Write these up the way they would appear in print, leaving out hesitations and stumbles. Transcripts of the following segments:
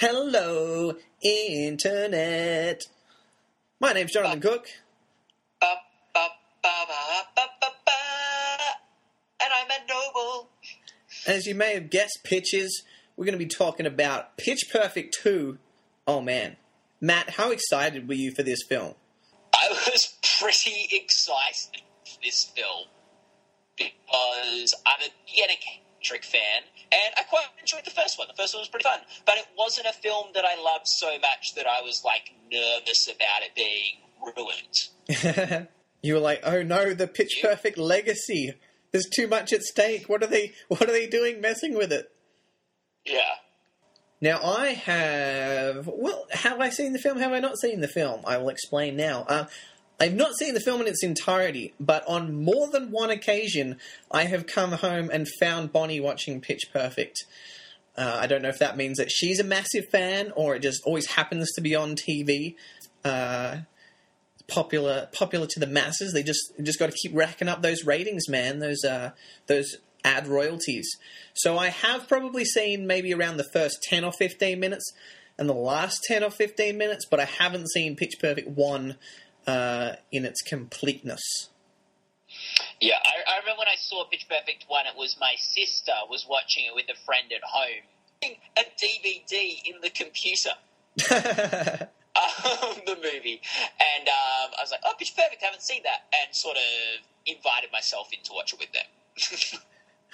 Hello, Internet. My name's Jonathan Cook. And I'm Ed Noble. As you may have guessed, pitches, we're going to be talking about Pitch Perfect 2. Oh, man. Matt, how excited were you for this film? I was pretty excited for this film because I'm a Kendrick fan, and I quite enjoyed the first one. The first one was pretty fun, but it wasn't a film that I loved so much that I was, nervous about it being ruined. You were like, oh no, the Pitch Perfect legacy. There's too much at stake. What are they doing messing with it? Yeah. Now, have I seen the film? Have I not seen the film? I will explain now. I've not seen the film in its entirety, but on more than one occasion, I have come home and found Bonnie watching Pitch Perfect. I don't know if that means that she's a massive fan, or it just always happens to be on TV. Popular to the masses. They just got to keep racking up those ratings, man. Those ad royalties. So I have probably seen maybe around the first 10 or 15 minutes and the last 10 or 15 minutes, but I haven't seen Pitch Perfect 1 in its completeness. Yeah, I remember when I saw Pitch Perfect 1, it was my sister was watching it with a friend at home. A DVD in the computer. The movie. And I was like, oh, Pitch Perfect, I haven't seen that. And sort of invited myself in to watch it with them.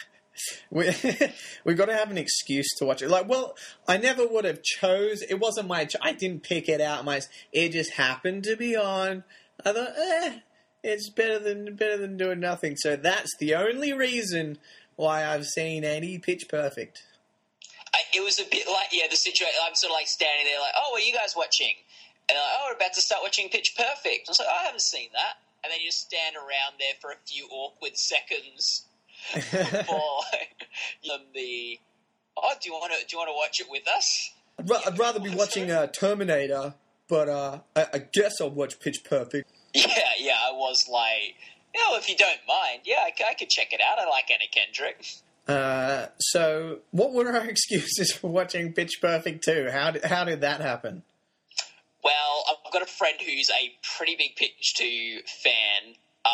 We got to have an excuse to watch it. I never would have chose. It wasn't my. I didn't pick it out. It just happened to be on. I thought, it's better than doing nothing. So that's the only reason why I've seen any Pitch Perfect. It was a bit like the situation. I'm sort of standing there, oh, what are you guys watching? And they're like, oh, we're about to start watching Pitch Perfect. I was like, oh, I haven't seen that. And then you just stand around there for a few awkward seconds. Before do you want to watch it with us? I'd rather be watching Terminator, but I guess I'll watch Pitch Perfect. Yeah, I was like, if you don't mind, I could check it out. I like Anna Kendrick. So what were our excuses for watching Pitch Perfect 2? How did that happen? Well, I've got a friend who's a pretty big Pitch 2 fan,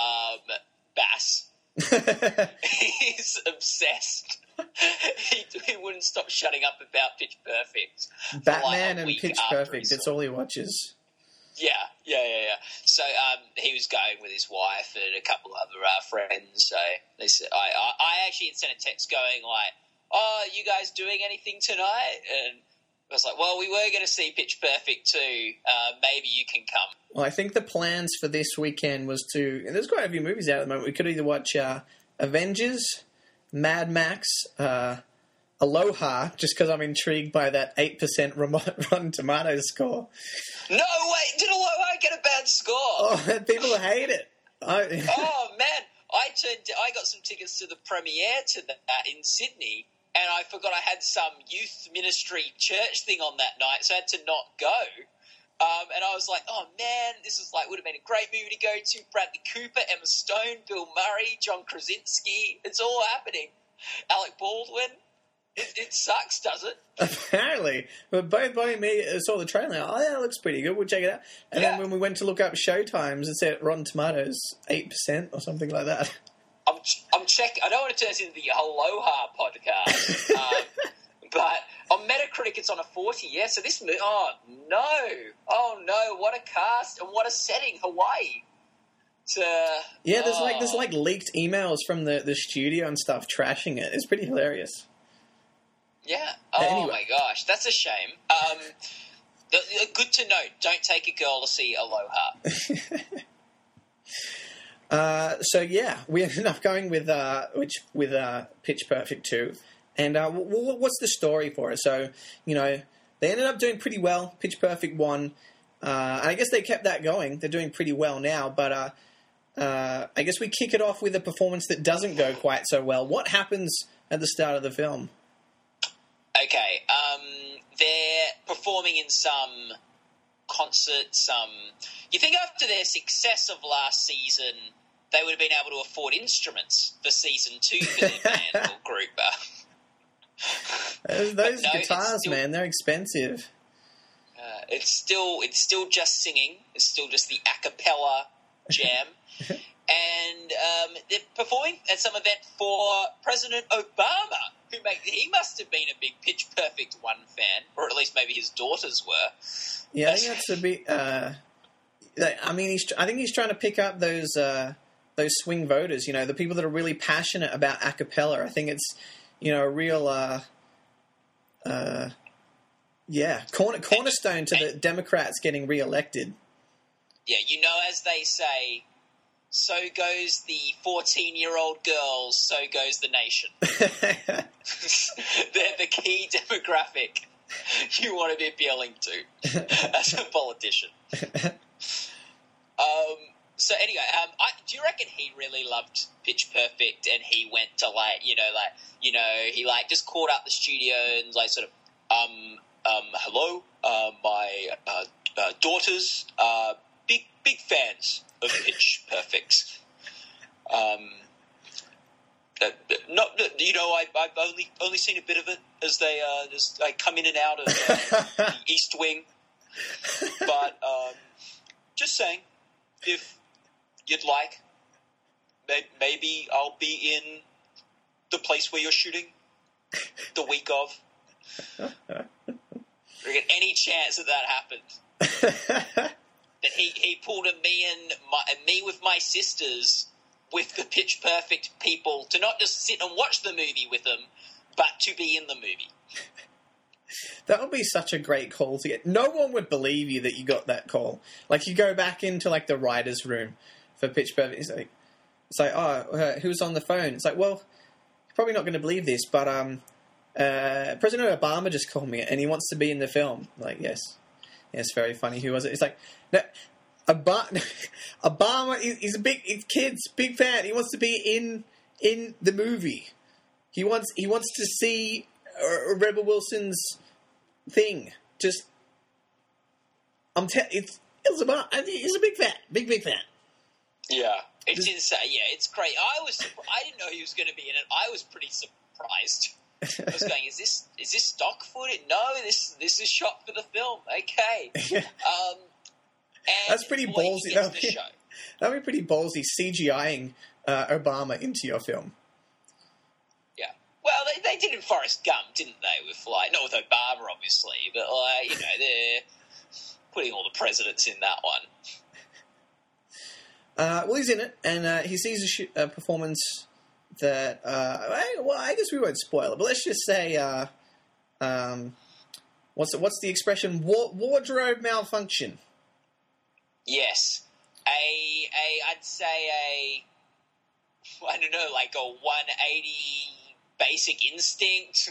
Bass. He's obsessed. He wouldn't stop shutting up about Pitch Perfect. Batman and Pitch Perfect, that's all he watches. Yeah. So he was going with his wife and a couple of other friends. So they said, I actually had sent a text going oh, you guys doing anything tonight? And I was like, well, we were going to see Pitch Perfect 2. Maybe you can come. Well, I think the plans for this weekend was to... There's quite a few movies out at the moment. We could either watch Avengers, Mad Max, Aloha, just because I'm intrigued by that 8% Rotten Tomatoes score. No, wait, did Aloha get a bad score? Oh, people hate it. Oh, man, I got some tickets to the premiere to that in Sydney, and I forgot I had some youth ministry church thing on that night, so I had to not go. And I was like, oh, man, this is would have been a great movie to go to. Bradley Cooper, Emma Stone, Bill Murray, John Krasinski. It's all happening. Alec Baldwin. It sucks, does it? Apparently. But both Bonnie and me saw the trailer. Oh, that looks pretty good. We'll check it out. And then when we went to look up showtimes, it said Rotten Tomatoes 8% or something like that. I'm checking. I don't want to turn this into the Aloha podcast. But on Metacritic, it's on a 40. Yeah, so this movie... Oh, no. What a cast and what a setting. Hawaii. There's leaked emails from the studio and stuff trashing it. It's pretty hilarious. Yeah. Oh, anyway. My gosh. That's a shame. Good to note. Don't take a girl to see Aloha. We ended up going with Pitch Perfect 2. And what's the story for it? So, they ended up doing pretty well. Pitch Perfect 1. And I guess they kept that going. They're doing pretty well now. But I guess we kick it off with a performance that doesn't go quite so well. What happens at the start of the film? Okay. They're performing in some concert, You think after their success of last season, they would have been able to afford instruments for season 2 for their band or group. Those no, guitars, man, they're expensive. It's still just singing. It's still just the a cappella jam. And they're performing at some event for President Obama, he must have been a big Pitch Perfect 1 fan, or at least maybe his daughters were. Yeah, I think that's a bit. I think he's trying to pick up those swing voters. You know, the people that are really passionate about a cappella. I think it's a real cornerstone to the Democrats getting re-elected. Yeah, as they say, so goes the 14-year-old girls, so goes the nation. They're the key demographic you want to be appealing to as a politician. So anyway, do you reckon he really loved Pitch Perfect and he went to he just called up the studio and sort of, hello, my daughters are big fans of Pitch Perfect. I've only seen a bit of it as they come in and out of the East Wing. But just saying, if you'd like, maybe I'll be in the place where you're shooting the week of. Any chance that happened? That he pulled me with my sisters with the Pitch Perfect people to not just sit and watch the movie with them, but to be in the movie. That would be such a great call to get. No one would believe you that you got that call. Like, you go back into the writer's room for Pitch Perfect. It's like, who's on the phone? It's like, well, you're probably not going to believe this, but President Obama just called me and he wants to be in the film. Like, yes, very funny. Who was it? It's like, no, Obama. He's a big fan. He wants to be in the movie. He wants to see Rebel Wilson's thing. Just, it's Obama. He's a big fan. Yeah, it's insane. Yeah, it's great. I didn't know he was going to be in it. I was pretty surprised. I was going, is this stock footage? No, this is shot for the film. Okay. That's pretty ballsy. That'd be pretty ballsy, CGIing Obama into your film. Yeah. Well, they did in Forrest Gump, didn't they? With not with Obama, obviously, but they're putting all the presidents in that one. Well, he's in it, and he sees a performance that, I guess we won't spoil it, but let's just say, what's the expression? Wardrobe malfunction. Yes. I'd say I don't know, like a 180 Basic Instinct.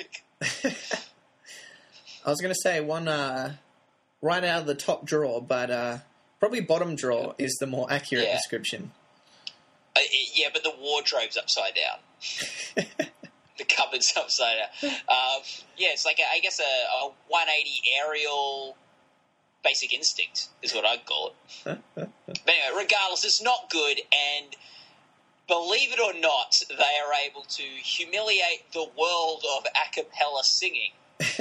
I was going to say one right out of the top drawer, but probably bottom drawer is the more accurate description. But the wardrobe's upside down. The cupboard's upside down. It's like I guess a 180 aerial Basic Instinct is what I'd call it. But anyway, regardless, it's not good, and believe it or not, they are able to humiliate the world of a cappella singing.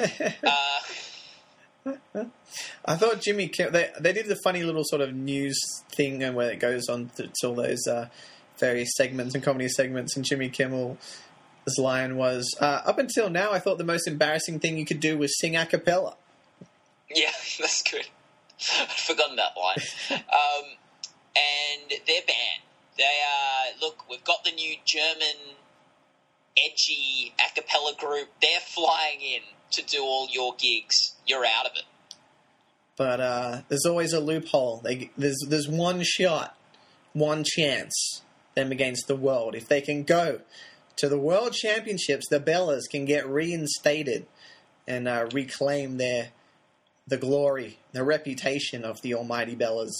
I thought Jimmy Kimmel, they did the funny little sort of news thing where it goes on to all those various segments and comedy segments, and Jimmy Kimmel's line was, up until now, I thought the most embarrassing thing you could do was sing a cappella. Yeah, that's good. I'd forgotten that line. And they're banned. They are, look, we've got the new German edgy a cappella group. They're flying in to do all your gigs. You're out of it. But there's always a loophole. There's one shot, one chance, them against the world. If they can go to the World Championships, the Bellas can get reinstated and reclaim the glory, the reputation of the almighty Bellas.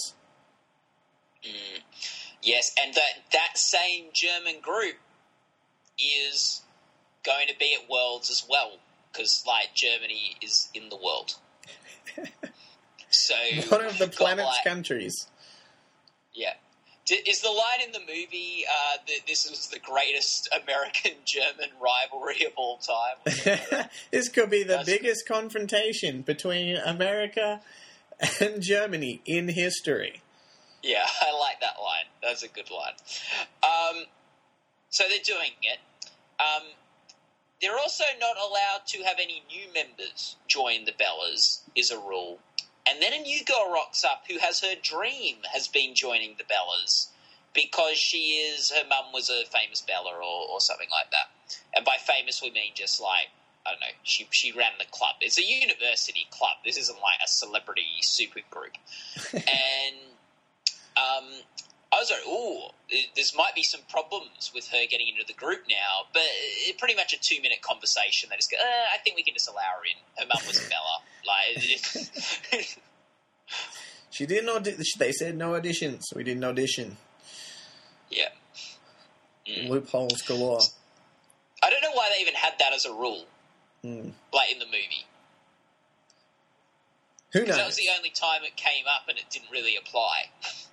Yes, and that same German group is going to be at Worlds as well, because Germany is in the world. So one of the planet's countries. Yeah. Is the line in the movie that this was the greatest American-German rivalry of all time? This could be the biggest confrontation between America and Germany in history. Yeah, I like that line. That's a good line. So they're doing it. They're also not allowed to have any new members join the Bellas, is a rule. And then a new girl rocks up who has her dream has been joining the Bellas because her mum was a famous Bella or something like that. And by famous, we mean just like, I don't know, she ran the club. It's a university club. This isn't like a celebrity super group. And I was like, this might be some problems with her getting into the group now. But pretty much a 2-minute conversation. They just go, I think we can just allow her in. Her mum was a Bella. Like, she didn't audition. They said no auditions. We didn't audition. Yeah. Loopholes galore. I don't know why they even had that as a rule. Like in the movie. Who knows? That was the only time it came up and it didn't really apply.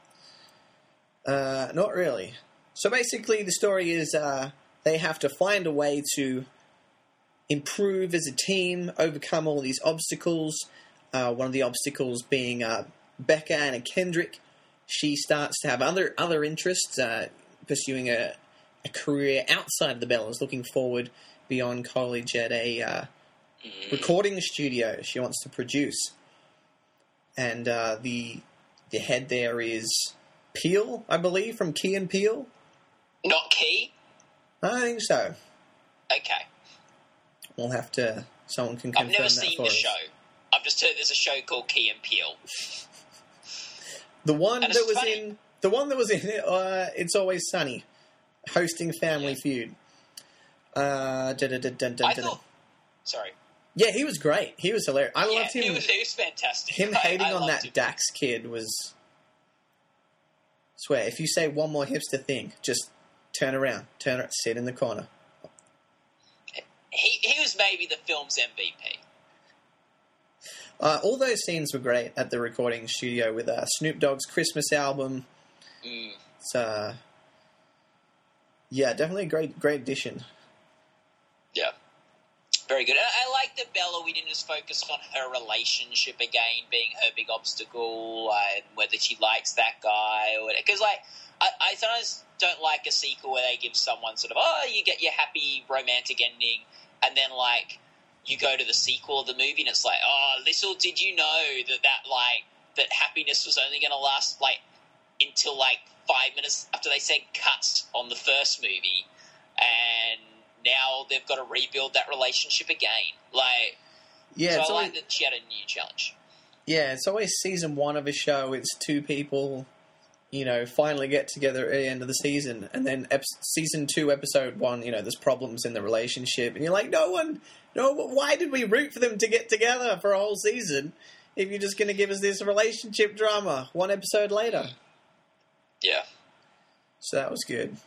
Not really. So basically the story is they have to find a way to improve as a team, overcome all these obstacles. One of the obstacles being Becca Anna Kendrick. She starts to have other interests, pursuing a career outside of the Bellas, looking forward beyond college at a recording studio she wants to produce. And the head there is Peele, I believe, from Key and Peele. Not Key? I think so. Okay. We'll have to... Someone can confirm that for us. I've never seen the show. I've just heard there's a show called Key and Peele. The one that was in It's Always Sunny, hosting Family Feud. Sorry. Yeah, he was great. He was hilarious. I loved him. He was fantastic. Him hating on that Dax kid was... Swear, if you say one more hipster thing, just turn around, sit in the corner. He was maybe the film's MVP. All those scenes were great at the recording studio with Snoop Dogg's Christmas album. It's, yeah, definitely a great addition. Yeah. Very good. I like that Bella, we didn't just focus on her relationship again being her big obstacle and whether she likes that guy or whatever. Because, like, I sometimes don't like a sequel where they give someone sort of, you get your happy romantic ending, and then, like, you go to the sequel of the movie and it's like, little did you know that happiness was only going to last, like, until, like, 5 minutes after they said cut on the first movie, and now they've got to rebuild that relationship again. Like, yeah, so I like that she had a new challenge. Yeah, it's always season 1 of a show. It's 2 people, finally get together at the end of the season, and then season 2, episode 1, there's problems in the relationship, and you're like, why did we root for them to get together for a whole season if you're just going to give us this relationship drama 1 episode later? Yeah. So that was good.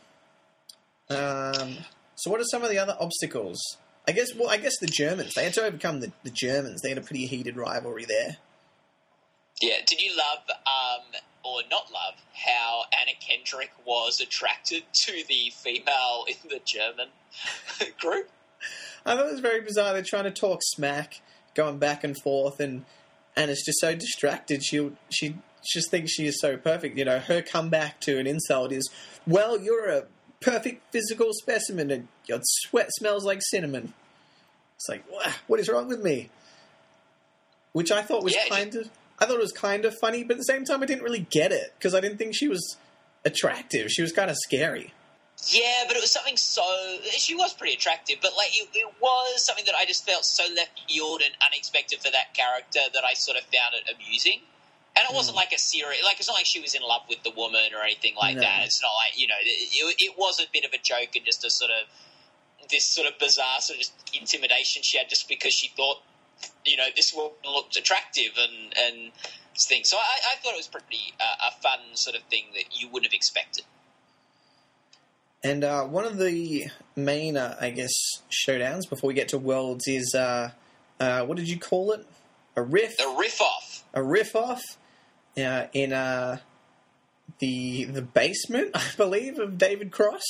So what are some of the other obstacles? I guess the Germans. They had to overcome the Germans. They had a pretty heated rivalry there. Yeah. Did you love, or not love, how Anna Kendrick was attracted to the female in the German group? I thought it was very bizarre. They're trying to talk smack, going back and forth, and Anna's just so distracted. She just thinks she is so perfect. Her comeback to an insult is, well, you're a perfect physical specimen and your sweat smells like cinnamon. It's like, what is wrong with me? Which I thought was kind of funny, but at the same time I didn't really get it because I didn't think she was attractive. She was kind of scary. Yeah, but it was something she was pretty attractive, but like it was something that I just felt so left field and unexpected for that character that I sort of found it amusing. And it wasn't like a serious, like it's not like she was in love with the woman or anything like that. It's not like, it was a bit of a joke and just a sort of, this sort of bizarre sort of just intimidation she had just because she thought, this woman looked attractive and things. So I thought it was pretty a fun sort of thing that you wouldn't have expected. And one of the main, showdowns before we get to Worlds is, what did you call it? A riff? A riff-off. A riff-off in the basement, I believe, of David Cross.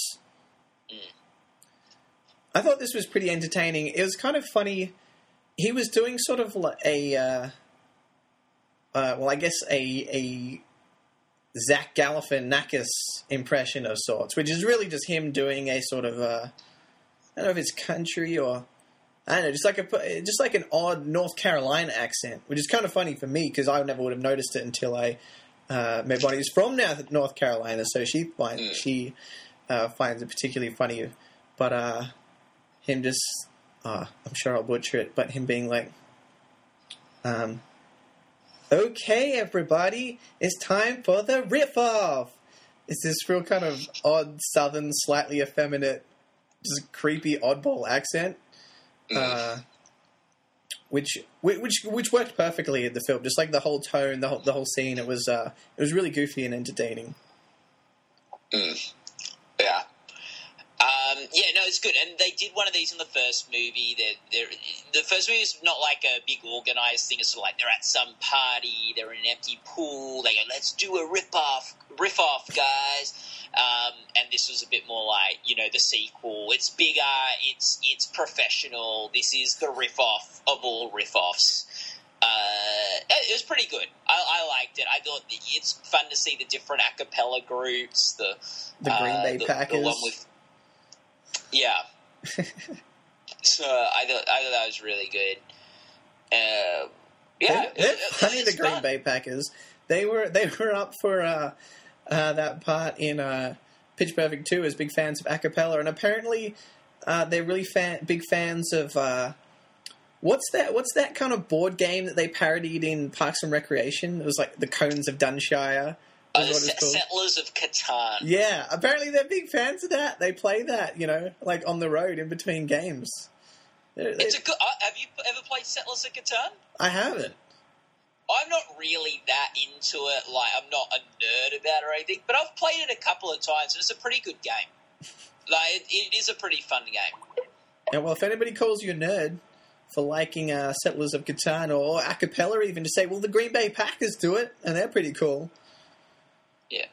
I thought this was pretty entertaining. It was kind of funny. He was doing sort of like a Zach Galifianakis impression of sorts, which is really just him doing a sort of I don't know if it's country or I don't know, just like an odd North Carolina accent, which is kind of funny for me because I never would have noticed it until I met one who's from North Carolina, so she finds it particularly funny. But him just, I'm sure I'll butcher it, but him being like, okay, everybody, it's time for the riff-off. It's this real kind of odd, southern, slightly effeminate, just creepy oddball accent, which worked perfectly in the film. Just like the whole tone, the whole scene, it was really goofy and entertaining. Yeah. Yeah, no, it's good. And they did one of these in the first movie. The first movie is not like a big organised thing. It's sort of like they're at some party, they're in an empty pool, they go, let's do a riff-off, guys. And this was a bit more like, the sequel. It's bigger, it's professional. This is the riff-off of all riff-offs. It was pretty good. I liked it. I thought it's fun to see the different a cappella groups. The Green Bay Packers. The one with... Yeah. So I thought that was really good. Yeah, they're funny. The Green Bay Packers. They were up for that part in Pitch Perfect 2 as big fans of a cappella, and apparently they're really big fans of what's that kind of board game that they parodied in Parks and Recreation? It was like the Cones of Dunshire. Settlers of Catan. Yeah, apparently they're big fans of that. They play that, like on the road in between games. It's a good. Have you ever played Settlers of Catan? I haven't. I'm not really that into it. Like, I'm not a nerd about it or anything, but I've played it a couple of times, and it's a pretty good game. Like, it is a pretty fun game. Yeah, well, if anybody calls you a nerd for liking Settlers of Catan or a cappella even, to say, well, the Green Bay Packers do it, and they're pretty cool. Yeah.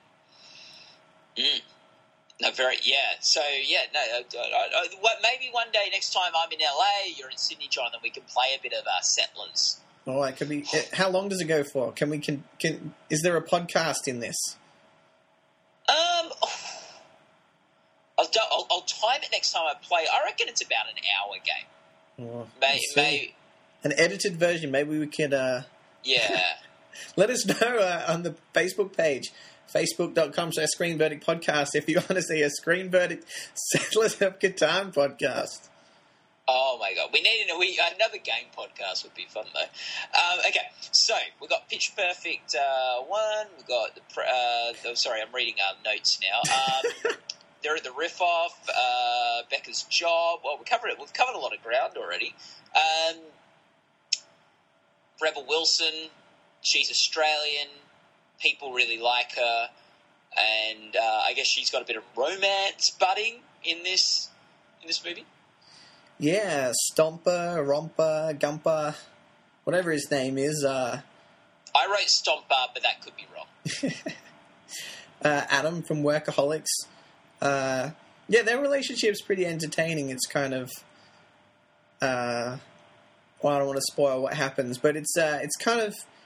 No, So, maybe one day next time I'm in LA, you're in Sydney, John, then we can play a bit of Settlers. All right, could be. How long does it go for? Is there a podcast in this? I'll time it next time I play. I reckon it's about an hour game. Oh, maybe an edited version. Maybe we could. Yeah. Let us know on the Facebook page. Facebook.com/Screen Verdict Podcast if you want to see a Screen Verdict Settlers of Catan podcast. Oh my god, we need another game podcast would be fun though. Okay, so we've got Pitch Perfect 1. We've got sorry, I'm reading our notes now. They're at the riff off. Becca's Job. Well, we've covered a lot of ground already. Rebel Wilson. She's Australian. People really like her, and I guess she's got a bit of romance budding in this movie. Yeah, Stomper, Romper, Gumper, whatever his name is. I wrote Stomper, but that could be wrong. Adam from Workaholics. Their relationship's pretty entertaining. It's kind of, I don't want to spoil what happens, but it's kind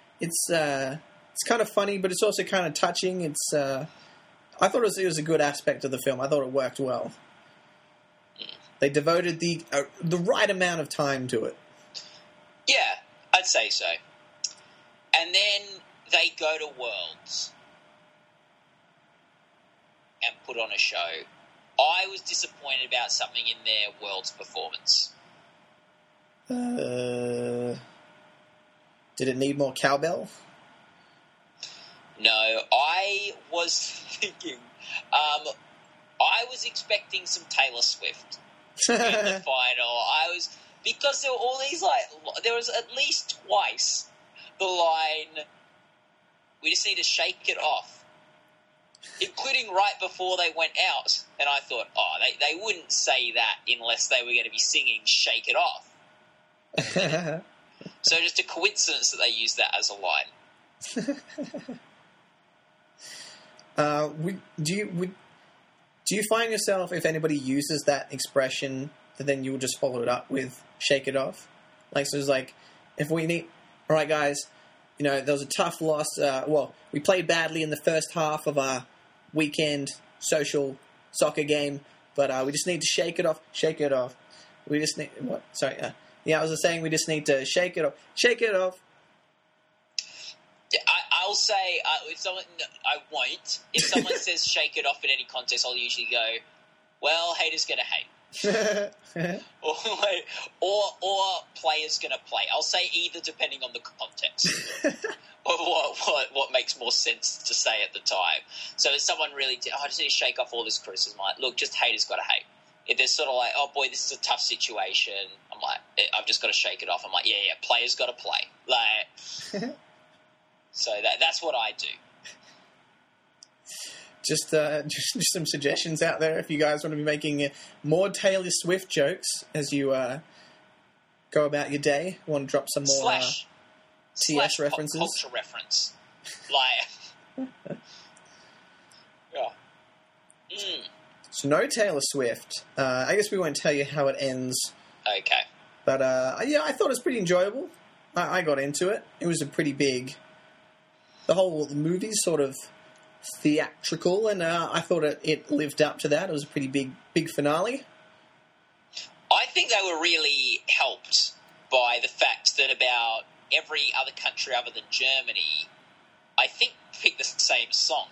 of funny, but it's also kind of touching. I thought it was a good aspect of the film. I thought it worked well. They devoted the right amount of time to it. Yeah, I'd say so. And then they go to Worlds and put on a show. I was disappointed about something in their Worlds performance. Did it need more cowbell? No, I was thinking, I was expecting some Taylor Swift in the final. Because there were all these, there was at least twice the line, we just need to shake it off, including right before they went out. And I thought, they wouldn't say that unless they were going to be singing Shake It Off. So just a coincidence that they used that as a line. Do you find yourself, if anybody uses that expression, that then you'll just follow it up with "shake it off"? Like, so it's like, if we need, all right, guys, there was a tough loss. We played badly in the first half of our weekend social soccer game, but we just need to shake it off. Shake it off. We just need what? Sorry. I was saying we just need to shake it off. Shake it off. I'll say if someone, I won't. If someone says "shake it off" in any context, I'll usually go, "Well, haters gonna hate," or players gonna play. I'll say either depending on the context, or what makes more sense to say at the time. So if someone really, I just need to shake off all this criticism. I'm like, look, just haters gotta hate. If they're sort of like, oh boy, this is a tough situation, I'm like, I've just got to shake it off. I'm like, yeah, players got to play. Like. So that's what I do. Just some suggestions out there if you guys want to be making more Taylor Swift jokes as you go about your day. Want to drop some more TS references? Pop culture reference. Like, yeah. So no Taylor Swift. I guess we won't tell you how it ends. Okay. But I thought it was pretty enjoyable. I got into it. It was a pretty big. The whole movie's sort of theatrical, and I thought it lived up to that. It was a pretty big finale. I think they were really helped by the fact that about every other country other than Germany, I think, picked the same song.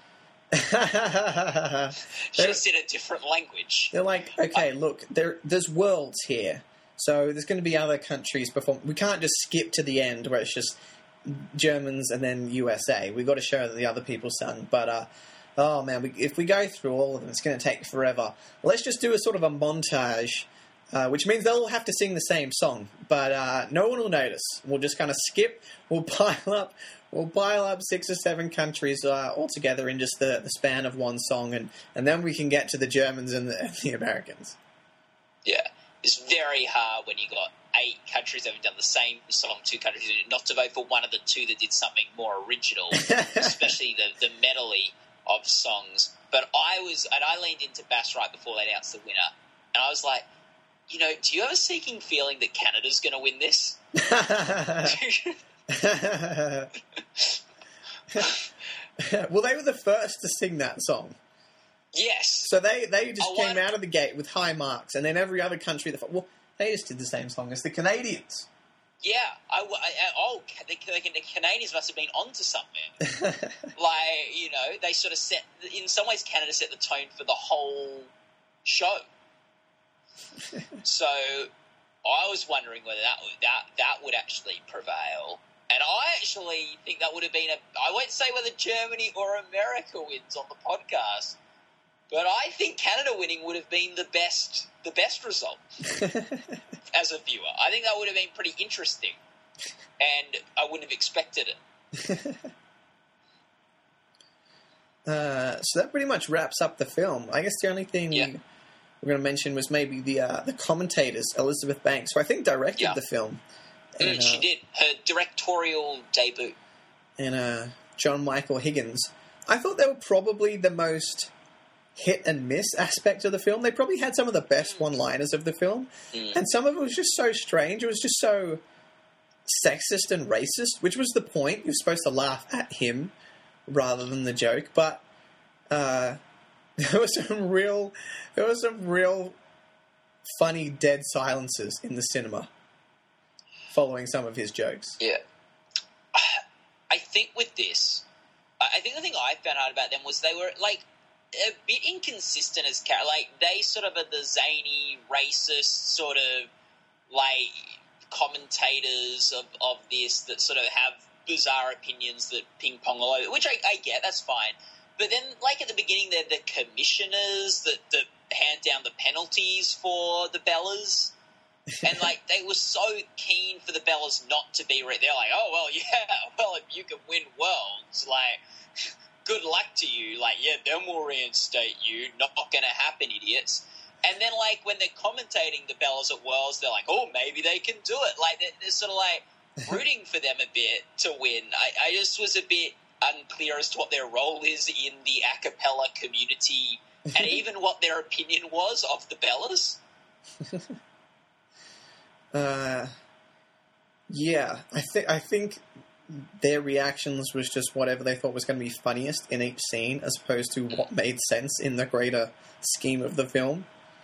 Just in a different language. They're like, okay, look, there's worlds here, so there's going to be other countries perform. We can't just skip to the end where it's just Germans and then USA. We've got to show that the other people sung. But oh man, if we go through all of them, it's going to take forever. Let's just do a sort of a montage, which means they'll all have to sing the same song, but no one will notice. We'll just kind of skip. We'll pile up 6 or 7 countries all together in just the span of one song, and then we can get to the Germans and the Americans. Yeah, it's very hard when you got 8 countries having done the same song, 2 countries not to vote for one of the 2 that did something more original, especially the medley of songs. But I leaned into Bass right before they announced the winner, and I was like, do you have a sneaking feeling that Canada's going to win this? Well, they were the first to sing that song. Yes. So they just came out of the gate with high marks, and then every other country, they just did the same song as the Canadians. Yeah. The Canadians must have been onto something. They sort of set, in some ways, Canada set the tone for the whole show. So I was wondering whether that would actually prevail. And I actually think that would have been I won't say whether Germany or America wins on the podcast, but I think Canada winning would have been the best result as a viewer. I think that would have been pretty interesting, and I wouldn't have expected it. So that pretty much wraps up the film. I guess the only thing we're going to mention was maybe the commentators, Elizabeth Banks, who I think directed the film. And, she did. Her directorial debut. And John Michael Higgins. I thought they were probably the most hit and miss aspect of the film. They probably had some of the best one-liners of the film. And some of it was just so strange. It was just so sexist and racist, which was the point. You're supposed to laugh at him rather than the joke. But there was some real funny dead silences in the cinema following some of his jokes. Yeah. I think with this, I think the thing I found out about them was they were, like, a bit inconsistent as characters. Like, they sort of are the zany, racist sort of, like, commentators of this that sort of have bizarre opinions that ping-pong all over, which I get, that's fine. But then, like, at the beginning, they're the commissioners that hand down the penalties for the Bellas. And, like, they were so keen for the Bellas not to be... They're like, oh, well, yeah, well, if you can win worlds, like, good luck to you. Like, yeah, then we'll reinstate you. Not going to happen, idiots. And then, like, when they're commentating the Bellas at Worlds, they're like, oh, maybe they can do it. Like, they're sort of, like, rooting for them a bit to win. I just was a bit... unclear as to what their role is in the a cappella community and even what their opinion was of the Bellas. Yeah, I think their reactions was just whatever they thought was going to be funniest in each scene, as opposed to what made sense in the greater scheme of the film.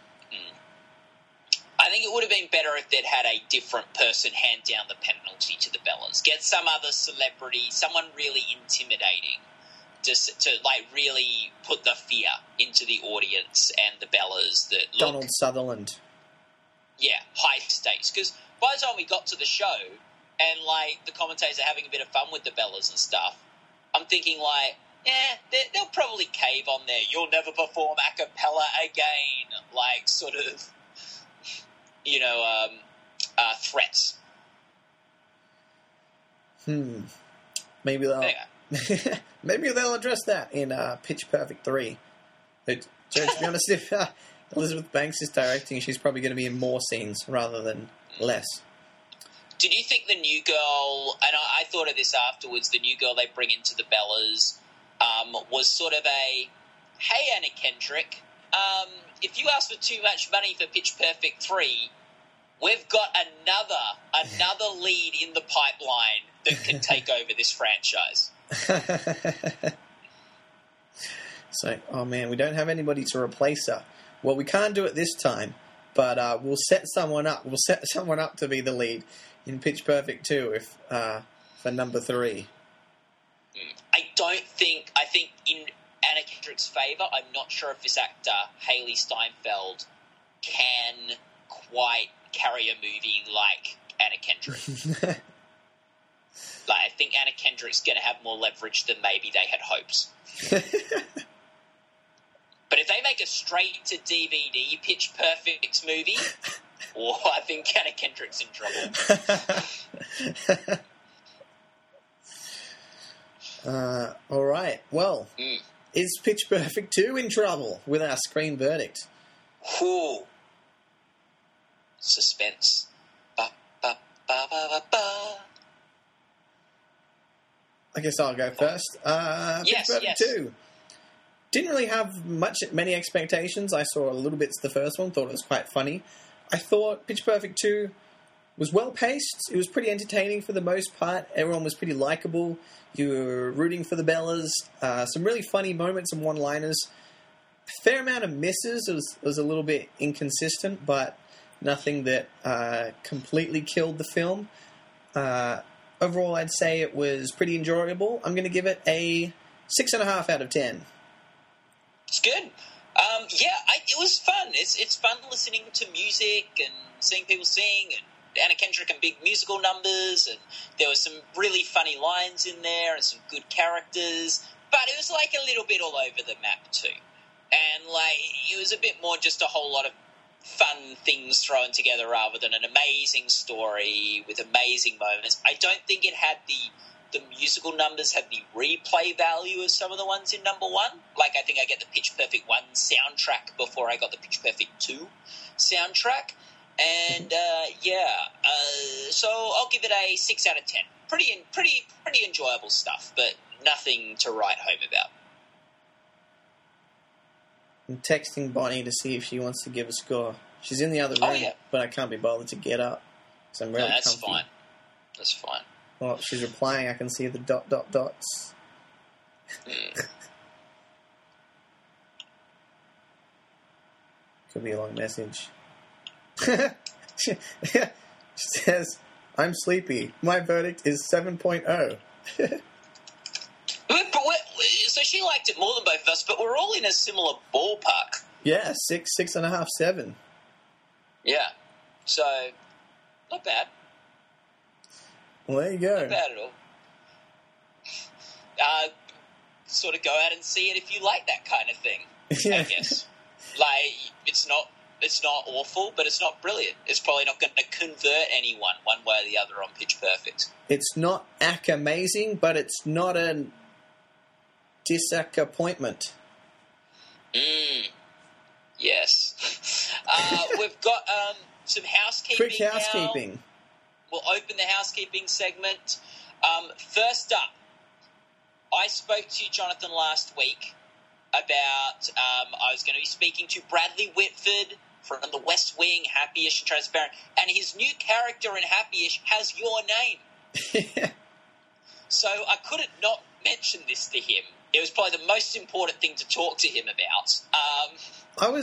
I think it would have been better if they'd had a different person hand down the penalty to the Bellas. Get some other celebrity, someone really intimidating, just to like really put the fear into the audience and the Bellas that look, Donald Sutherland. Yeah, high stakes. Because by the time we got to the show and like the commentators are having a bit of fun with the Bellas and stuff, I'm thinking like, yeah, they'll probably cave on their "you'll never perform a cappella again" like sort of, you know, threats. Maybe they'll maybe they'll address that in Pitch Perfect 3. But to be honest, if Elizabeth Banks is directing, she's probably going to be in more scenes rather than less. Did you think the new girl, and I thought of this afterwards, the new girl they bring into the Bellas was sort of a, hey, Anna Kendrick, if you ask for too much money for Pitch Perfect 3, we've got another lead in the pipeline that can take over this franchise. So, oh man, we don't have anybody to replace her. Well, we can't do it this time, but we'll set someone up. We'll set someone up to be the lead in Pitch Perfect 2 if for number 3. I think in Anna Kendrick's favour, I'm not sure if this actor, Haley Steinfeld, can quite carry a movie like Anna Kendrick. Like, I think Anna Kendrick's going to have more leverage than maybe they had hopes. But if they make a straight-to-DVD Pitch Perfect movie, I think Anna Kendrick's in trouble. All right. Well, is Pitch Perfect 2 in trouble with our screen verdict? Ooh. Suspense. Ba, ba, ba, ba, ba, ba. I guess I'll go first. Yes, Pitch Perfect 2. Didn't really have many expectations. I saw a little bits of the first one, thought it was quite funny. I thought Pitch Perfect 2 was well-paced. It was pretty entertaining for the most part. Everyone was pretty likable. You were rooting for the Bellas. Some really funny moments and one-liners. A fair amount of misses. It was a little bit inconsistent, but nothing that completely killed the film. Overall, I'd say it was pretty enjoyable. I'm going to give it a 6.5 out of 10. It's good. It was fun. It's fun listening to music and seeing people sing and Anna Kendrick and big musical numbers, and there were some really funny lines in there and some good characters, but it was like a little bit all over the map too. And like it was a bit more just a whole lot of fun things thrown together rather than an amazing story with amazing moments. I don't think it had the musical numbers had the replay value of some of the ones in number 1. Like, I think I get the Pitch Perfect 1 soundtrack before I got the Pitch Perfect 2 soundtrack. And, so I'll give it a 6 out of 10. Pretty enjoyable stuff, but nothing to write home about. I'm texting Bonnie to see if she wants to give a score. She's in the other room, but I can't be bothered to get up. So I'm really that's comfy. fine. That's fine. Well, she's replying. I can see the ... dots. Could be a long message. She says, "I'm sleepy. My verdict is 7.0. So she liked it more than both of us, but we're all in a similar ballpark. Yeah, 6.5, 7. Yeah. So, not bad. Well, there you go. Not bad at all. Sort of go out and see it if you like that kind of thing, I guess. Like, it's not awful, but it's not brilliant. It's probably not going to convert anyone one way or the other on Pitch Perfect. It's not amazing, but it's not a disappointment. Yes. We've got some housekeeping. Quick housekeeping. Now. We'll open the housekeeping segment. First up, I spoke to Jonathan last week about I was going to be speaking to Bradley Whitford from The West Wing, Happy-ish and Transparent, and his new character in Happy-ish has your name. So I couldn't not mention this to him. It was probably the most important thing to talk to him about.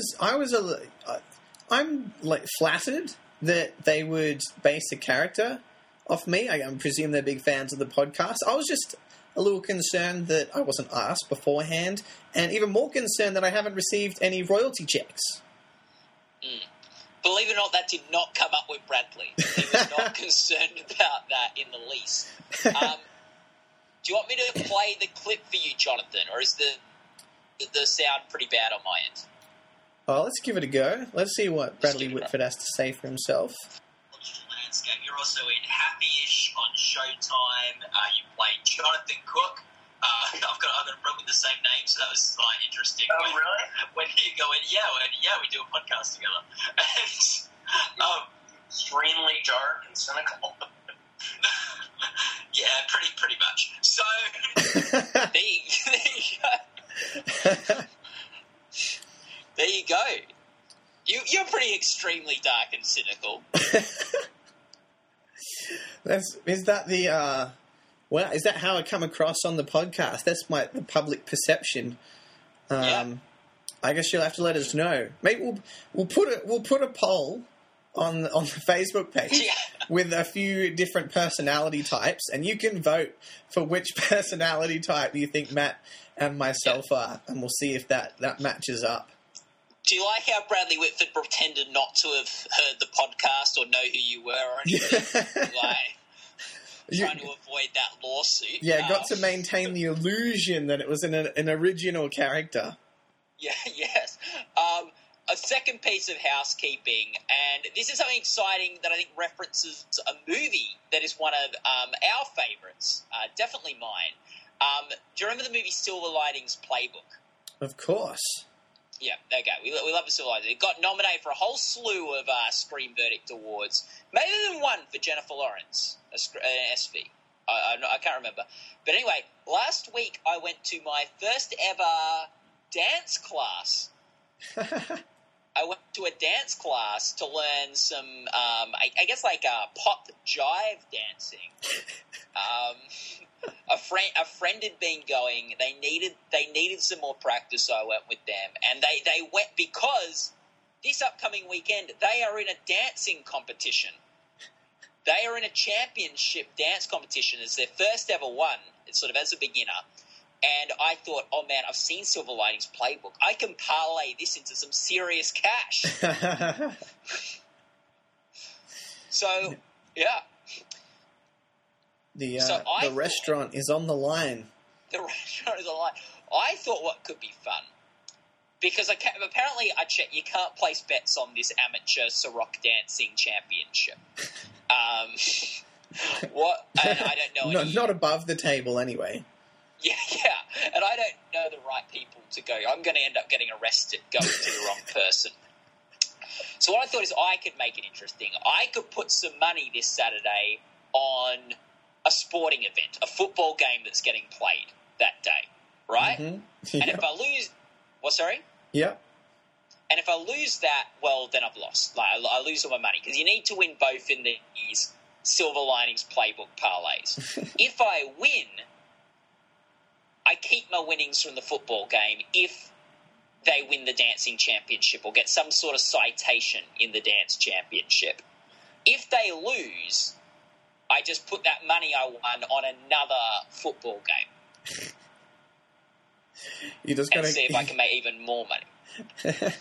I'm like flattered that they would base a character off me. I presume they're big fans of the podcast. I was just a little concerned that I wasn't asked beforehand, and even more concerned that I haven't received any royalty checks. Believe it or not, that did not come up with Bradley. He was not concerned about that in the least. Do you want me to play the clip for you, Jonathan, or is the sound pretty bad on my end? Oh, let's give it a go. Let's see what Bradley Whitford has to say for himself. Landscape. You're also in Happy-ish on Showtime. You played Jonathan Cook. I'm going to run with the same name, so that was quite interesting. Oh, really? When you go in, we do a podcast together. And, extremely dark and cynical. Yeah, pretty much. So, there you go. You're pretty extremely dark and cynical. Is that how I come across on the podcast? That's the public perception. Yeah. I guess you'll have to let us know. Maybe we'll put a poll on the Facebook page with a few different personality types, and you can vote for which personality type you think Matt and myself are, and we'll see if that matches up. Do you like how Bradley Whitford pretended not to have heard the podcast or know who you were or anything? Trying to avoid that lawsuit. Yeah, got to maintain the illusion that it was an original character. Yeah, yes. A second piece of housekeeping, and this is something exciting that I think references a movie that is one of our favourites, definitely mine. Do you remember the movie Silver Linings Playbook? Of course. Yeah, okay. We love the Silver Linings. It got nominated for a whole slew of Screen Verdict Awards. Maybe even one for Jennifer Lawrence, an SV. I can't remember. But anyway, last week I went to my first ever dance class. I went to a dance class to learn some, I guess like pop jive dancing. A friend had been going. They needed some more practice, so I went with them. And they went because this upcoming weekend they are in a dancing competition. They are in a championship dance competition. It's their first ever one. It's sort of as a beginner. And I thought, oh man, I've seen Silver Linings Playbook. I can parlay this into some serious cash. So, yeah. The restaurant is on the line. The restaurant is on the line. I thought what could be fun, because apparently I checked, you can't place bets on this amateur Ciroc dancing championship. What? And I don't know. Not above the table, anyway. Yeah, and I don't know the right people to go. I'm going to end up getting arrested going to the wrong person. So what I thought is I could make it interesting. I could put some money this Saturday on a sporting event, a football game that's getting played that day, right? Mm-hmm. Yep. And if I lose... What, sorry? Yep. And if I lose that, well, then I've lost. Like, I lose all my money, because you need to win both in these Silver Linings Playbook parlays. If I win... I keep my winnings from the football game if they win the dancing championship or get some sort of citation in the dance championship. If they lose, I just put that money I won on another football game. You just gotta see if I can make even more money.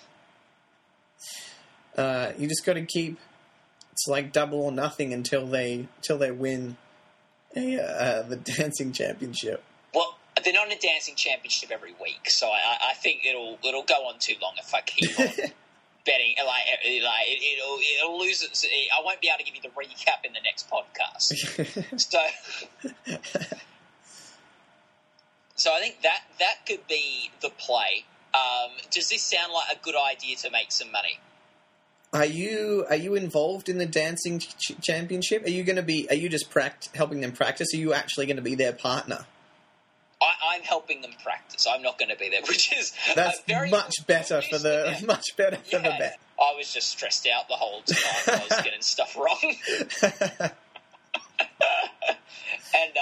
You just got to keep. It's like double or nothing until they win the dancing championship. Well, they're not in a dancing championship every week, so I think it'll go on too long if I keep on betting. It'll lose. I won't be able to give you the recap in the next podcast. So I think that could be the play. Does this sound like a good idea to make some money? Are you involved in the dancing championship? Are you just helping them practice? Are you actually going to be their partner? I'm helping them practice. I'm not going to be there, which is That's very much better for the Yeah. bet. I was just stressed out the whole time. I was getting stuff wrong. And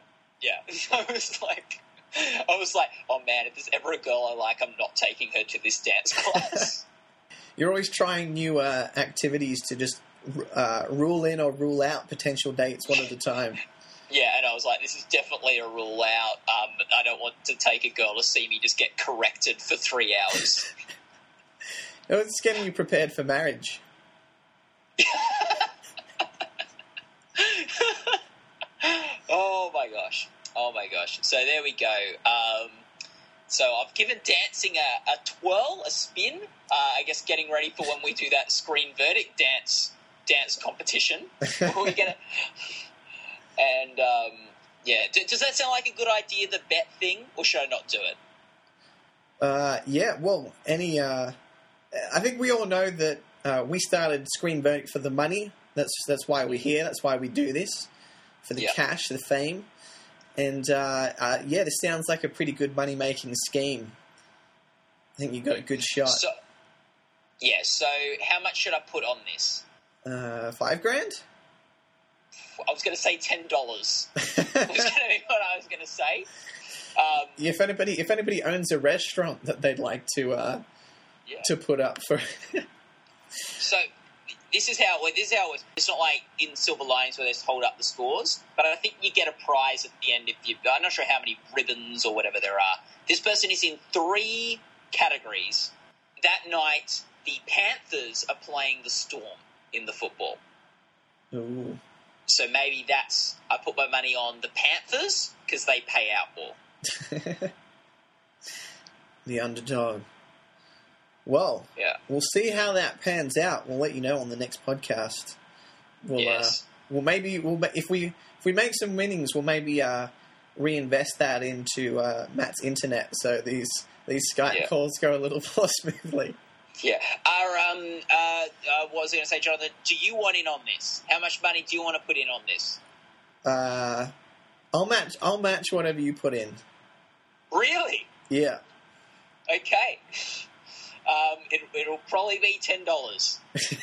I was like, oh man, if there's ever a girl I like, I'm not taking her to this dance class. You're always trying new activities to just rule in or rule out potential dates one at a time. Yeah, and I was like, this is definitely a rule out. I don't want to take a girl to see me just get corrected for 3 hours. It's getting you prepared for marriage. Oh my gosh. So there we go. So I've given dancing a twirl, a spin. I guess getting ready for when we do that screen verdict dance competition. We get it. And does that sound like a good idea, the bet thing, or should I not do it? Yeah. Well, I think we all know that we started Screen Verdict for the money. That's why we're here. That's why we do this, for the cash, the fame. And, this sounds like a pretty good money-making scheme. I think you've got a good shot. So how much should I put on this? $5,000? I was going to say $10. Was going to be what I was going to say. If anybody owns a restaurant that they'd like to put up for... So... This is how it was. It's not like in Silver Linings where they just hold up the scores, but I think you get a prize at the end if you. I'm not sure how many ribbons or whatever there are. This person is in 3 categories. That night, the Panthers are playing the Storm in the football. Ooh. So maybe I put my money on the Panthers because they pay out more. The underdog. Well, We'll see how that pans out. We'll let you know on the next podcast. If we make some winnings, we'll maybe reinvest that into Matt's internet, so these Skype calls go a little more smoothly. Yeah. What was I going to say, Jonathan? Do you want in on this? How much money do you want to put in on this? I'll match whatever you put in. Really? Yeah. Okay. It'll probably be $10.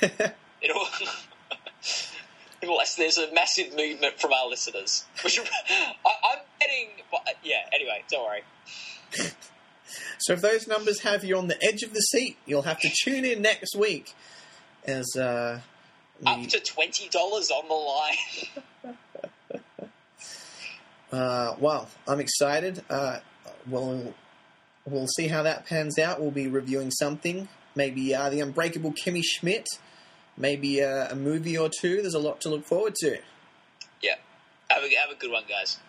Unless there's a massive movement from our listeners. I'm betting... Yeah, anyway, don't worry. So if those numbers have you on the edge of the seat, you'll have to tune in next week as... Up to $20 on the line. Well, I'm excited. We'll see how that pans out. We'll be reviewing something. Maybe The Unbreakable Kimmy Schmidt. Maybe a movie or two. There's a lot to look forward to. Yeah. Have a good one, guys.